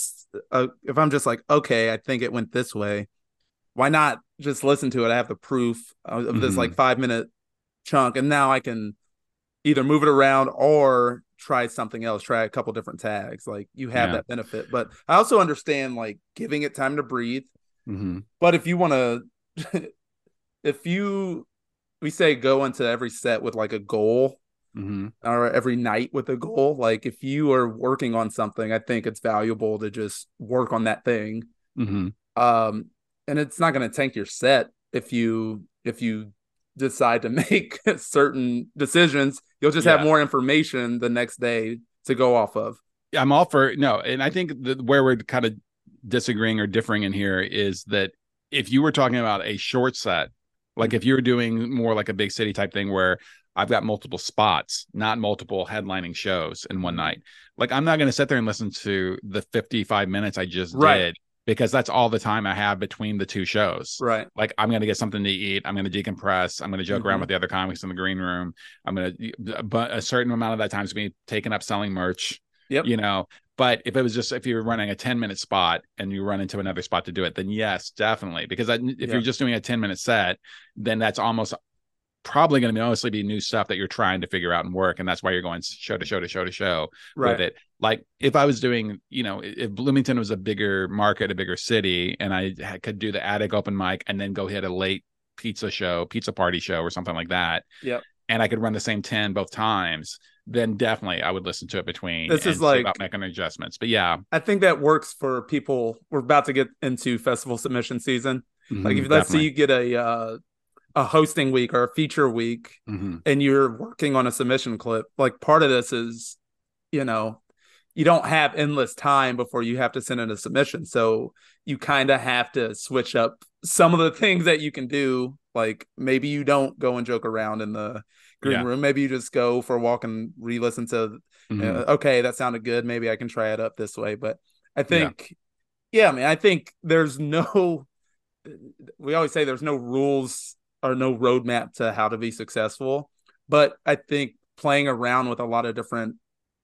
if I'm just like, okay, I think it went this way, why not just listen to it? I have the proof of this like Mm-hmm. 5 minute chunk, and now I can either move it around or try something else, try a couple different tags. Like, you have Yeah. that benefit. But I also understand like giving it time to breathe. Mm-hmm. But if you want to, if you, we say go into every set with like a goal, Mm-hmm. or every night with a goal, like if you are working on something, I think it's valuable to just work on that thing. Mm-hmm. Um, and it's not going to tank your set if you decide to make certain decisions. You'll just have Yeah. more information the next day to go off of. I'm all for no, and I think where we're kind of disagreeing or differing in here is that if you were talking about a short set, like if you're doing more like a big city type thing where I've got multiple spots, not multiple headlining shows in one night, like I'm not going to sit there and listen to the 55 minutes I just Right, did, because that's all the time I have between the two shows. right. Like I'm going to get something to eat, I'm going to decompress, I'm going to joke around Mm-hmm. with the other comics in the green room, I'm going to, but a certain amount of that time is being taken up selling merch, Yep. you know. But if you were running a 10-minute spot and you run into another spot to do it, then yes, definitely. Because if Yeah. you're just doing a 10-minute set, then that's almost probably going to mostly be new stuff that you're trying to figure out and work. And that's why you're going show to show to show to show with Right. it. Like if I was doing, if Bloomington was a bigger market, a bigger city, and I could do the attic open mic and then go hit a late pizza party show or something like that, Yep. and I could run the same 10 both times, then definitely I would listen to it between This is and see like, about making adjustments. But yeah, I think that works for people. We're about to get into festival submission season. Like, if let's say definitely. you get a hosting week or a feature week, Mm-hmm. and you're working on a submission clip, like, part of this is, you know, you don't have endless time before you have to send in a submission. So you kind of have to switch up some of the things that you can do. Like, maybe you don't go and joke around in the green Yeah. room. Maybe you just go for a walk and re-listen to, Mm-hmm. okay, that sounded good. Maybe I can try it up this way. But I Yeah. think, yeah, I mean, I think there's no, we always say there's no rules or no roadmap to how to be successful. But I think playing around with a lot of different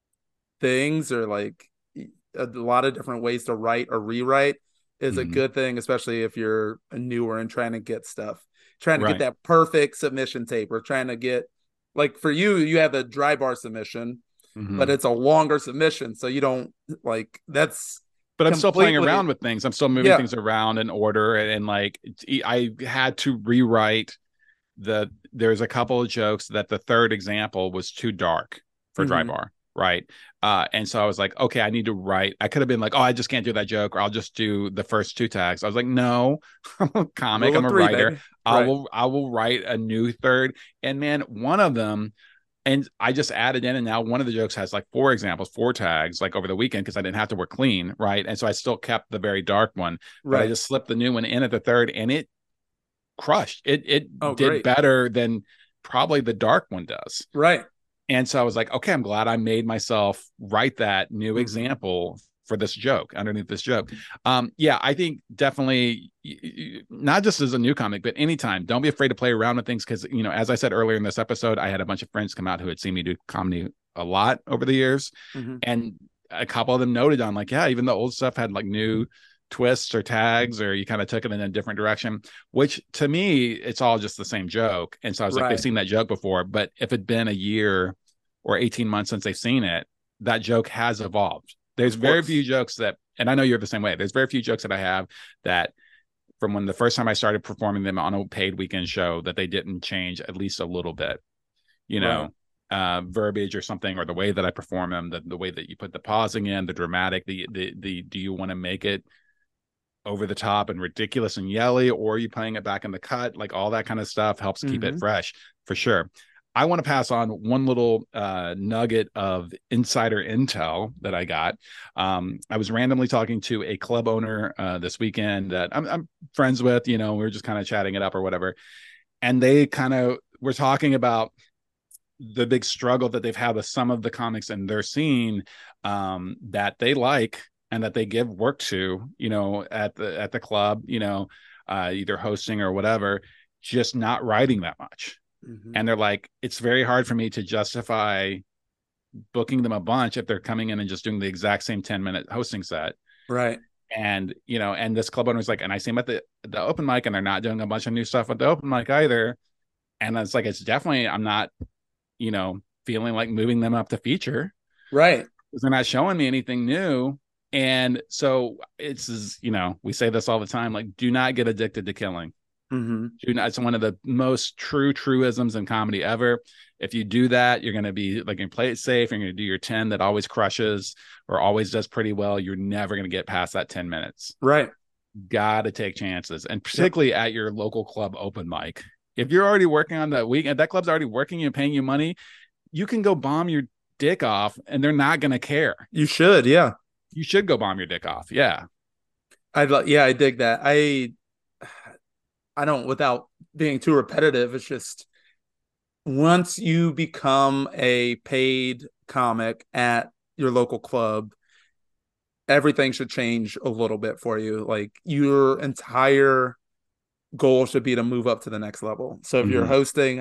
things, or like a lot of different ways to write or rewrite, is a Mm-hmm. good thing, especially if you're newer and trying to get stuff, trying to get Right. that perfect submission tape, or trying to get, like, for you have a dry bar submission, but Mm-hmm. it's a longer submission. So you don't, like, that's But I'm still playing completely, around with things. I'm still moving yeah. things around in order, and like I had to rewrite there's a couple of jokes that the third example was too dark for dry Mm-hmm. bar, right? And so I was like, okay, I need to write. I could have been like, oh, I just can't do that joke, or I'll just do the first two tags. I was like, no, I'm a comic, Rule I'm of a three, writer. baby. I Right. will I will write a new third. And man, one of them, and I just added in, and now one of the jokes has like four examples, four tags, like over the weekend, because I didn't have to work clean, right? And so I still kept the very dark one, but I Right. just slipped the new one in at the third, and it crushed. It Oh, did great. better than probably the dark one does. Right. And so I was like, okay, I'm glad I made myself write that new Mm-hmm. example for this joke underneath this joke. Yeah, I think definitely not just as a new comic, but anytime, don't be afraid to play around with things. Cause as I said earlier in this episode, I had a bunch of friends come out who had seen me do comedy a lot over the years. Mm-hmm. And a couple of them noted on like, yeah, even the old stuff had like new twists or tags, or you kind of took it in a different direction, which to me, it's all just the same joke. And so I was like, they've Right. seen that joke before, but if it'd been a year or 18 months since they've seen it, that joke has evolved. There's Of very course. few jokes that, and I know you're the same way. There's very few jokes that I have that from when the first time I started performing them on a paid weekend show that they didn't change at least a little bit, you know, verbiage or something, or the way that I perform them, the way that you put the pausing in, the dramatic, the do you want to make it over the top and ridiculous and yelly, or are you playing it back in the cut? Like all that kind of stuff helps keep it fresh for sure. I want to pass on one little nugget of insider intel that I got. I was randomly talking to a club owner this weekend that I'm friends with, you know, we were just kind of chatting it up or whatever. And they kind of were talking about the big struggle that they've had with some of the comics in their scene that they like and that they give work to, you know, at the club, you know, either hosting or whatever, just not writing that much. And they're like, it's very hard for me to justify booking them a bunch if they're coming in and just doing the exact same 10-minute hosting set. Right. And, you know, and this club owner was like, and I see them at the open mic and they're not doing a bunch of new stuff at the open mic either. And it's like, it's definitely, I'm not, you know, feeling like moving them up to feature. Right. Because they're not showing me anything new. And so it's, you know, we say this all the time, like, do not get addicted to killing. It's one of the most truisms in comedy ever. If you do that, you're going to be like, you play it safe. You're going to do your 10 that always crushes or always does pretty well. You're never going to get past that 10 minutes. Right. Got to take chances. And particularly at your local club open mic. If you're already working on that week and that club's already working and paying you money, you can go bomb your dick off and they're not going to care. You should. Yeah. You should go bomb your dick off. Yeah. I dig that. I don't, without being too repetitive, it's just once you become a paid comic at your local club, everything should change a little bit for you. Like your entire goal should be to move up to the next level. So if you're hosting,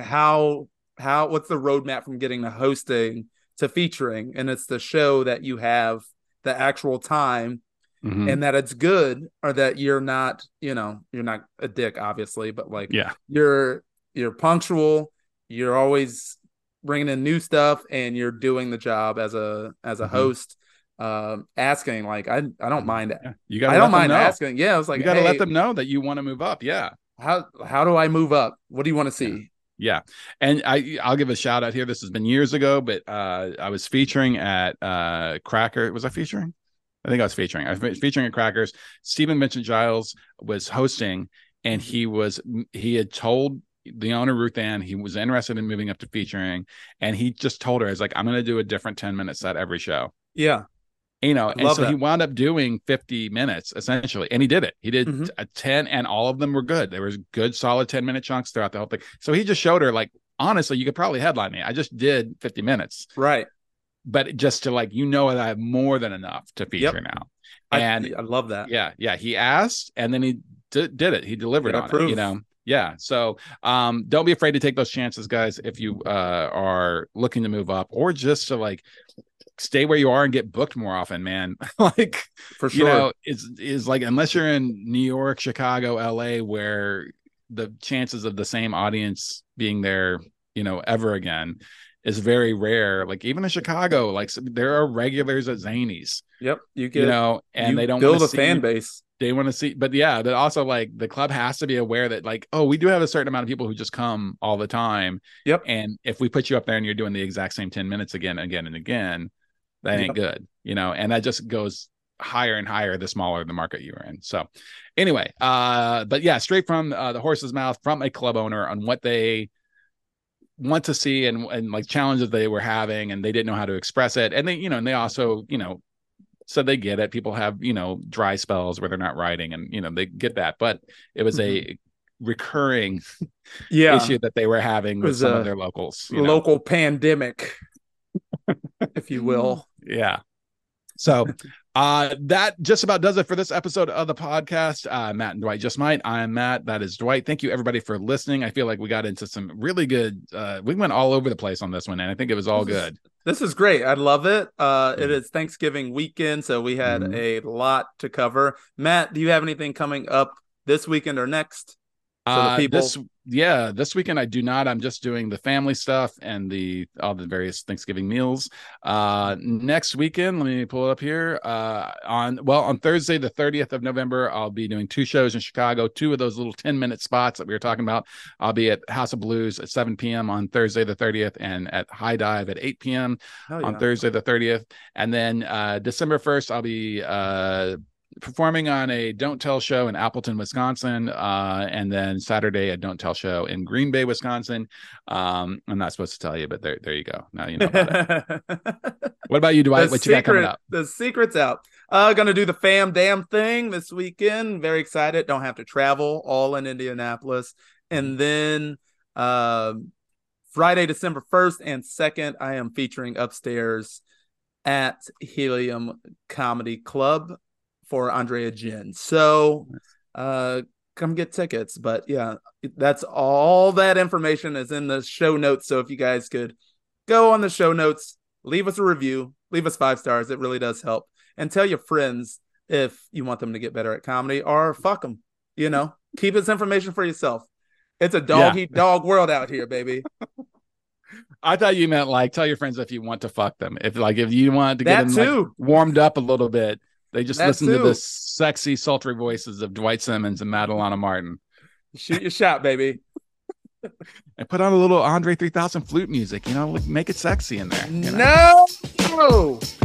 what's the roadmap from getting to hosting to featuring? And it's the show that you have the actual time and that it's good, or that you're not, you know, you're not a dick, obviously, but like, you're punctual, you're always bringing in new stuff, and you're doing the job as a host. Asking, like, I don't mind. You I don't mind asking. Yeah, I was like, you got to let them know that you want to move up. Yeah. How do I move up? What do you want to see? Yeah. And I'll give a shout out here. This has been years ago, but I was featuring at Cracker. Was I featuring? I think I was featuring. I was featuring at Crackers. Stephen Vincent Giles was hosting, and he had told the owner, Ruth Ann, he was interested in moving up to featuring, and he just told her, I was like, I'm going to do a different 10-minute set every show. Yeah. You know, and so he wound up doing 50 minutes essentially, and he did it. He did a 10, and all of them were good. There was good, solid 10-minute chunks throughout the whole thing. So he just showed her, like, honestly, you could probably headline me. I just did 50 minutes. Right. But just to, like, you know, that I have more than enough to feature now. And I love that. Yeah. He asked, and then he did it. He delivered on it, you know? Yeah. So don't be afraid to take those chances, guys, if you are looking to move up, or just to, like, stay where you are and get booked more often, man. Like, for sure, you know, it's like, unless you're in New York, Chicago, LA, where the chances of the same audience being there, you know, ever again is very rare. Like, even in Chicago, like, there are regulars at Zanies. Yep. You know, and they don't build a fan base. They want to see, but yeah, that also, like, the club has to be aware that, like, oh, we do have a certain amount of people who just come all the time. Yep. And if we put you up there and you're doing the exact same 10 minutes again, that ain't good, you know, and that just goes higher and higher the smaller the market you're in. So anyway, but yeah, straight from the horse's mouth from a club owner on what they want to see and like challenges they were having, and they didn't know how to express it. And they, you know, and they also, you know, so they get it. People have, you know, dry spells where they're not writing, and, you know, they get that, but it was a recurring issue that they were having with some of their locals, local pandemic, if you will. Yeah. So that just about does it for this episode of the podcast. Matt and Dwight Just Might. I'm Matt. That is Dwight. Thank you, everybody, for listening. I feel like we got into some really good, we went all over the place on this one, and I think it was all good. This is great. I love it. It is Thanksgiving weekend, so we had a lot to cover. Matt, do you have anything coming up this weekend or next? So the people. This weekend I do not. I'm just doing the family stuff and all the various Thanksgiving meals. Next weekend, let me pull it up here. On Thursday, the 30th of November, I'll be doing 2 shows in Chicago, 2 of those little 10-minute spots that we were talking about. I'll be at House of Blues at 7 p.m. on Thursday the 30th, and at High Dive at 8 p.m. on Thursday the 30th. And then December 1st, I'll be performing on a Don't Tell show in Appleton, Wisconsin, and then Saturday a Don't Tell show in Green Bay, Wisconsin. I'm not supposed to tell you, but there you go. Now you know about it. What about you, Dwight? What you got coming up? The secret's out. Gonna do the fam damn thing this weekend. Very excited. Don't have to travel. All in Indianapolis. And then Friday, December 1st and 2nd, I am featuring upstairs at Helium Comedy Club for Andrea Jin. So come get tickets. But yeah, that's all. That information is in the show notes. So if you guys could go on the show notes, leave us a review, leave us 5 stars. It really does help. And tell your friends if you want them to get better at comedy, or fuck them. Keep this information for yourself. It's a dog world out here, baby. I thought you meant like tell your friends if you want to fuck them. If you want to get them like, warmed up a little bit. They just listen to the sexy, sultry voices of Dwight Simmons and Madelana Martin. Shoot your shot, baby. And put on a little Andre 3000 flute music. Make it sexy in there. No!